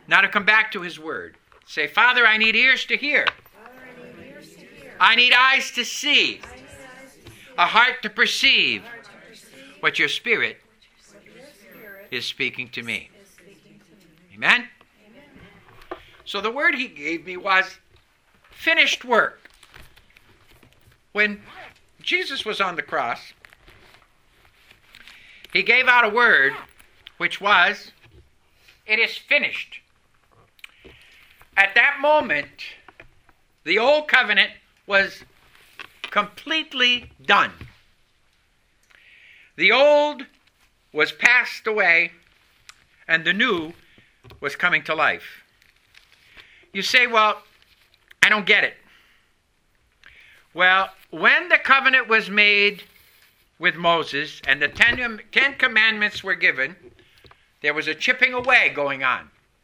Now to come back to his word. Say, Father, I need ears to hear. I need eyes to see. A heart to perceive what your Spirit is speaking to me. Amen? So the word he gave me was finished work. When Jesus was on the cross, he gave out a word which was, it is finished. At that moment, the old covenant was completely done. The old was passed away, and the new was coming to life. You say, well, I don't get it. Well, when the covenant was made with Moses and the Ten Commandments were given, there was a chipping away going on.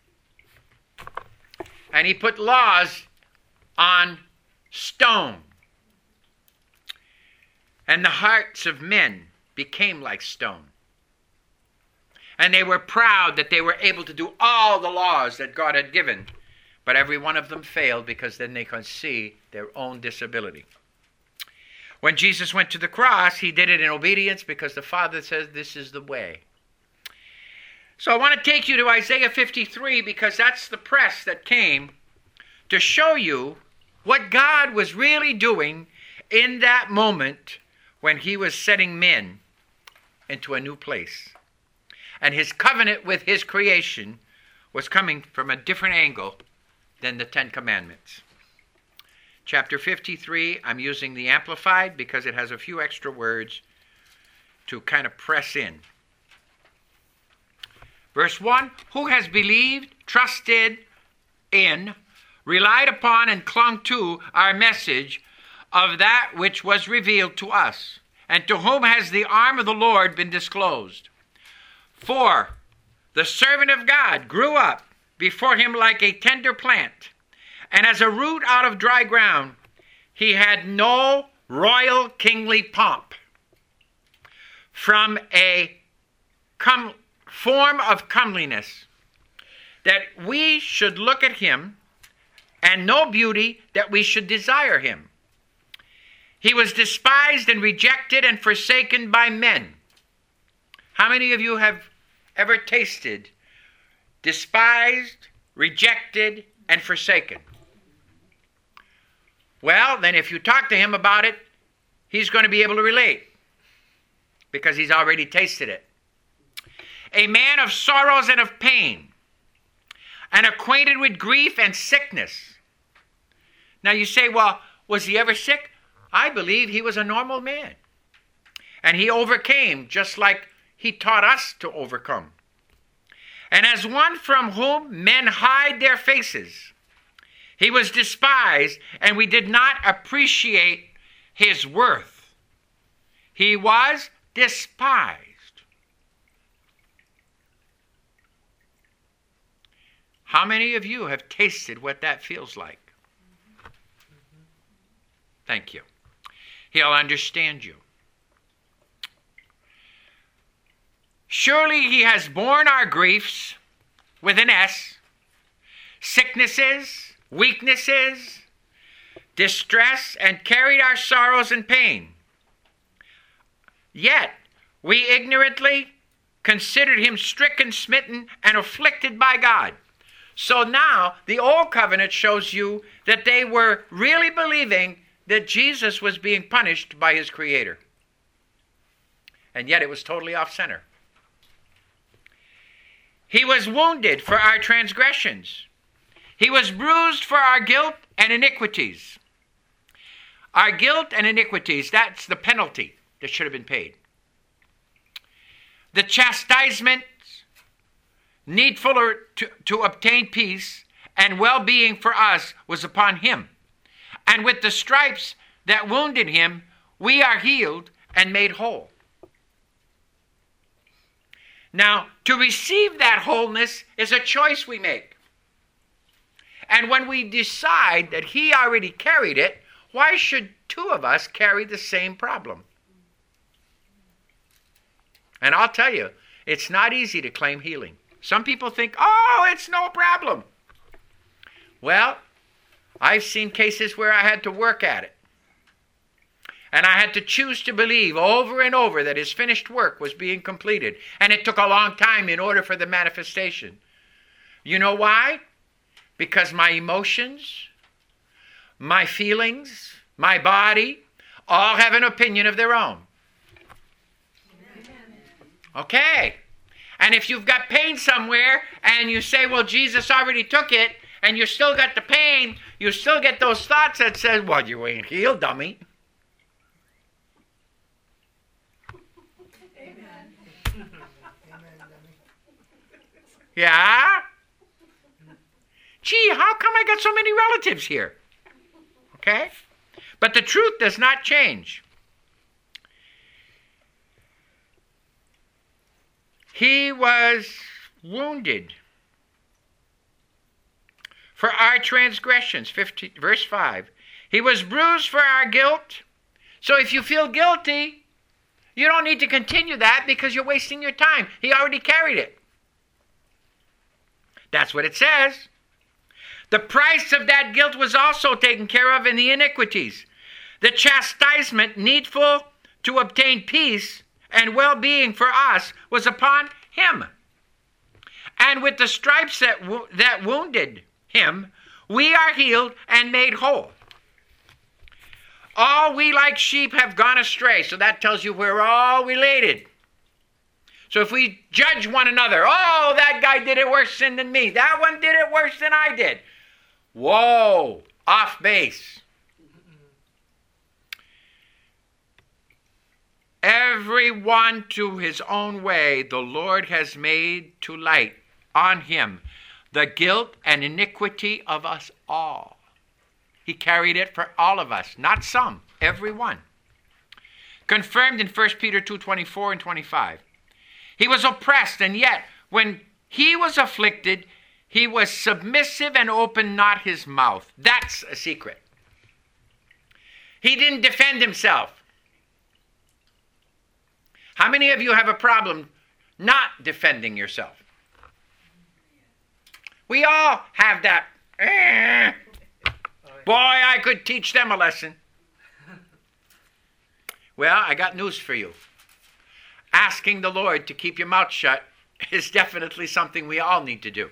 And he put laws on stone. And the hearts of men became like stone. And they were proud that they were able to do all the laws that God had given. But every one of them failed because then they could see their own disability. When Jesus went to the cross, he did it in obedience because the Father says this is the way. So I want to take you to Isaiah 53 because that's the press that came to show you what God was really doing in that moment when he was setting men into a new place. And his covenant with his creation was coming from a different angle than the Ten Commandments. Chapter 53, I'm using the Amplified because it has a few extra words to kind of press in. Verse 1, who has believed, trusted in, relied upon, and clung to our message of that which was revealed to us, and to whom has the arm of the Lord been disclosed? For the servant of God grew up before him like a tender plant, and as a root out of dry ground. He had no royal kingly pomp. From a form of comeliness, that we should look at him, and no beauty that we should desire him. He was despised and rejected and forsaken by men. How many of you have ever tasted despised, rejected, and forsaken? Well, then if you talk to him about it, he's going to be able to relate because he's already tasted it. A man of sorrows and of pain, and acquainted with grief and sickness. Now you say, well, was he ever sick? I believe he was a normal man. And he overcame just like he taught us to overcome. And as one from whom men hide their faces, he was despised, and we did not appreciate his worth. He was despised. How many of you have tasted what that feels like? Thank you. He'll understand you. Surely he has borne our griefs with an S, sicknesses, weaknesses, distress, and carried our sorrows and pain. Yet we ignorantly considered him stricken, smitten, and afflicted by God. So now the old covenant shows you that they were really believing that Jesus was being punished by his Creator. And yet it was totally off center. He was wounded for our transgressions. He was bruised for our guilt and iniquities. Our guilt and iniquities, that's the penalty that should have been paid. The chastisement needful to obtain peace and well-being for us was upon him. And with the stripes that wounded him, we are healed and made whole. Now, to receive that wholeness is a choice we make. And when we decide that he already carried it, why should two of us carry the same problem? And I'll tell you, it's not easy to claim healing, Some people think, oh, it's no problem. Well, I've seen cases where I had to work at it. And I had to choose to believe over and over that his finished work was being completed. And it took a long time in order for the manifestation. You know why? Because my emotions, my feelings, my body, all have an opinion of their own. Okay. And if you've got pain somewhere and you say, well, Jesus already took it, and you still got the pain, you still get those thoughts that says, well, you ain't healed, dummy. Yeah? Gee, how come I got so many relatives here? Okay? But the truth does not change. He was wounded for our transgressions. Verse 5. He was bruised for our guilt. So if you feel guilty, you don't need to continue that because you're wasting your time. He already carried it. That's what it says. The price of that guilt was also taken care of in the iniquities. The chastisement needful to obtain peace and well-being for us was upon him. And with the stripes that wounded him, we are healed and made whole. All we like sheep have gone astray. So that tells you we're all related. So if we judge one another, oh, that guy did it worse than me. That one did it worse than I did. Whoa, off base. Everyone to his own way the Lord has made to light on him the guilt and iniquity of us all. He carried it for all of us, not some, everyone. Confirmed in 1 Peter 2:24 and 25. He was oppressed, and yet when he was afflicted, he was submissive and opened not his mouth. That's a secret. He didn't defend himself. How many of you have a problem not defending yourself? We all have that. Boy, I could teach them a lesson. Well, I got news for you. Asking the Lord to keep your mouth shut is definitely something we all need to do.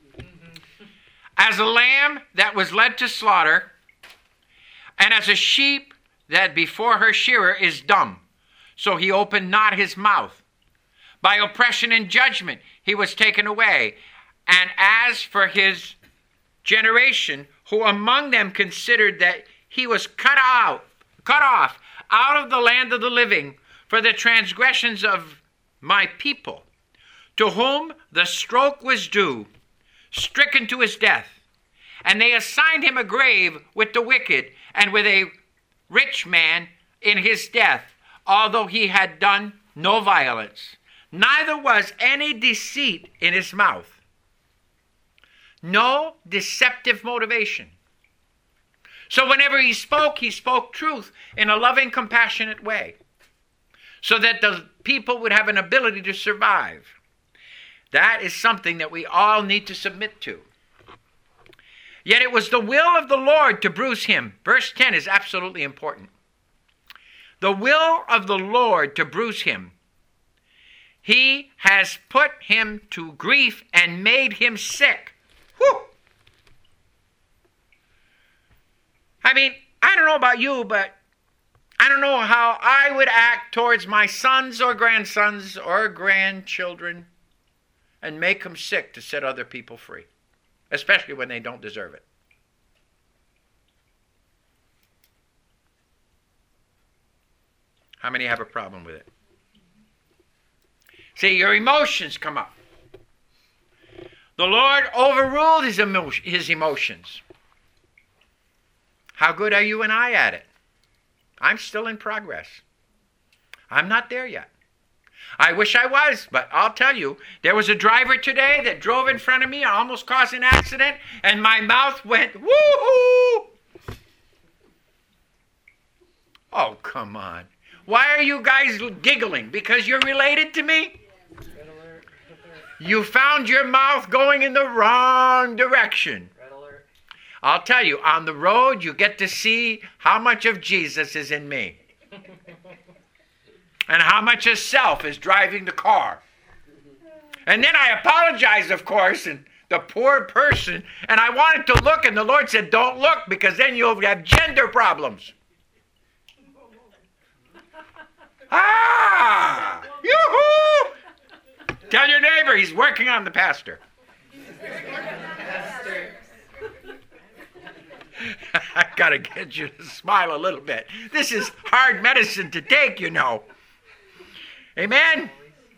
As a lamb that was led to slaughter, and as a sheep that before her shearer is dumb, so he opened not his mouth. By oppression and judgment he was taken away. And as for his generation, who among them considered that he was cut off out of the land of the living for the transgressions of my people, to whom the stroke was due, stricken to his death. And they assigned him a grave with the wicked and with a rich man in his death, although he had done no violence, neither was any deceit in his mouth. No deceptive motivation. So whenever he spoke truth in a loving, compassionate way, so that the people would have an ability to survive. That is something that we all need to submit to. Yet it was the will of the Lord to bruise him. Verse 10 is absolutely important. The will of the Lord to bruise him. He has put him to grief and made him sick. Whew. I mean, I don't know about you, but I don't know how I would act towards my sons or grandsons or grandchildren and make them sick to set other people free, especially when they don't deserve it. How many have a problem with it? See, your emotions come up. The Lord overruled his emotions. How good are you and I at it? I'm still in progress. I'm not there yet. I wish I was, but I'll tell you, there was a driver today that drove in front of me, almost caused an accident, and my mouth went, woo-hoo! Oh, come on. Why are you guys giggling? Because you're related to me? You found your mouth going in the wrong direction. Red alert. I'll tell you, on the road, you get to see how much of Jesus is in me. And how much of self is driving the car. And then I apologize, of course, and the poor person, and I wanted to look, and the Lord said, don't look, because then you'll have gender problems. Ah! Yoo-hoo! Tell your neighbor he's working on the pastor. I gotta get you to smile a little bit. This is hard medicine to take, you know. Amen?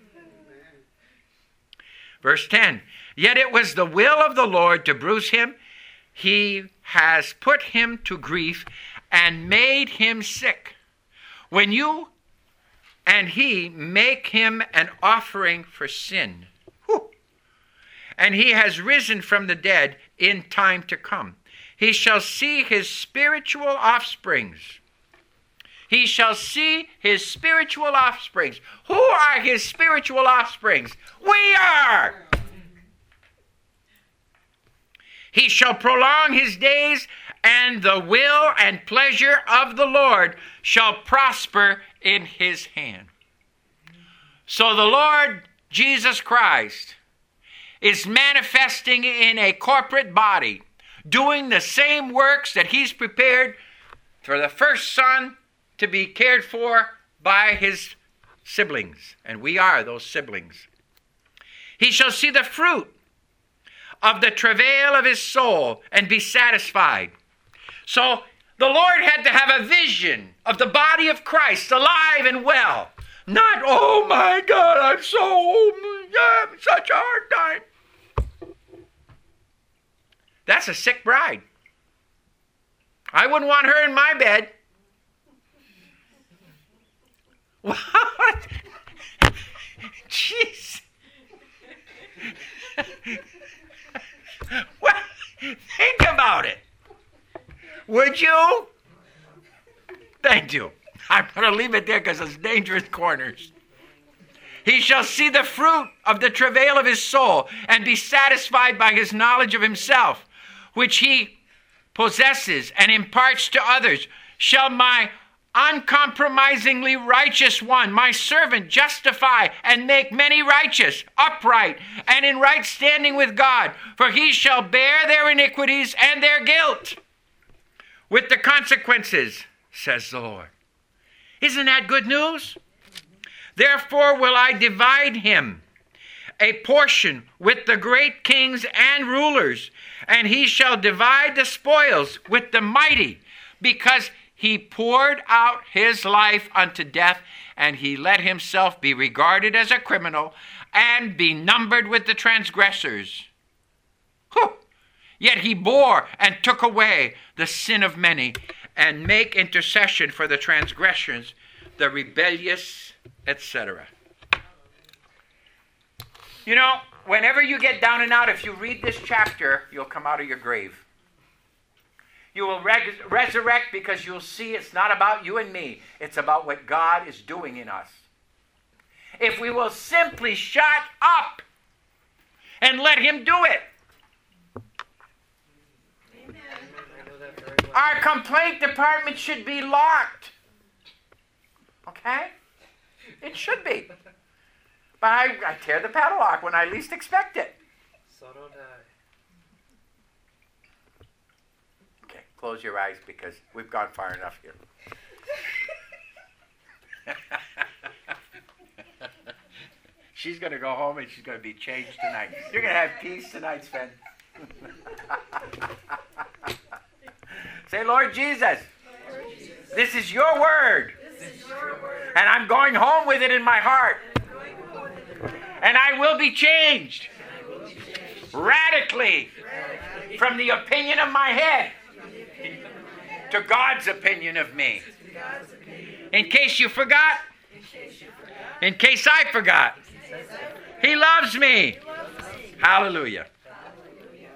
Verse 10. Yet it was the will of the Lord to bruise him. He has put him to grief and made him sick. When you and he make him an offering for sin. Whew. And he has risen from the dead in time to come. He shall see his spiritual offsprings. He shall see his spiritual offsprings. Who are his spiritual offsprings? We are! He shall prolong his days, and the will and pleasure of the Lord shall prosper in his hand. So the Lord Jesus Christ is manifesting in a corporate body, doing the same works that he's prepared for the first son to be cared for by his siblings. And we are those siblings. He shall see the fruit of the travail of his soul and be satisfied. So the Lord had to have a vision of the body of Christ alive and well. Not, oh my God, I'm having such a hard time. That's a sick bride. I wouldn't want her in my bed. What? Jeez. Well, think about it. Would you? Thank you. I'm going to leave it there because it's dangerous corners. He shall see the fruit of the travail of his soul and be satisfied by his knowledge of himself, which he possesses and imparts to others. Shall my uncompromisingly righteous one, my servant, justify and make many righteous, upright, and in right standing with God, for he shall bear their iniquities and their guilt with the consequences, says the Lord. Isn't that good news? Therefore will I divide him a portion with the great kings and rulers, and he shall divide the spoils with the mighty, because he poured out his life unto death, and he let himself be regarded as a criminal and be numbered with the transgressors. Whew. Yet he bore and took away the sin of many, and make intercession for the transgressions, the rebellious, etc. You know, whenever you get down and out, if you read this chapter, you'll come out of your grave. You will resurrect because you'll see it's not about you and me. It's about what God is doing in us. If we will simply shut up and let him do it. Amen. Our complaint department should be locked. Okay? It should be. But I tear the padlock when I least expect it. So don't I. Close your eyes because we've gone far enough here. She's going to go home and she's going to be changed tonight. You're going to have peace tonight, Sven. Say, Lord Jesus, this is your word. And I'm going home with it in my heart. And I will be changed radically from the opinion of my head to God's opinion of me. In case you forgot, in case I forgot, he loves me. Hallelujah.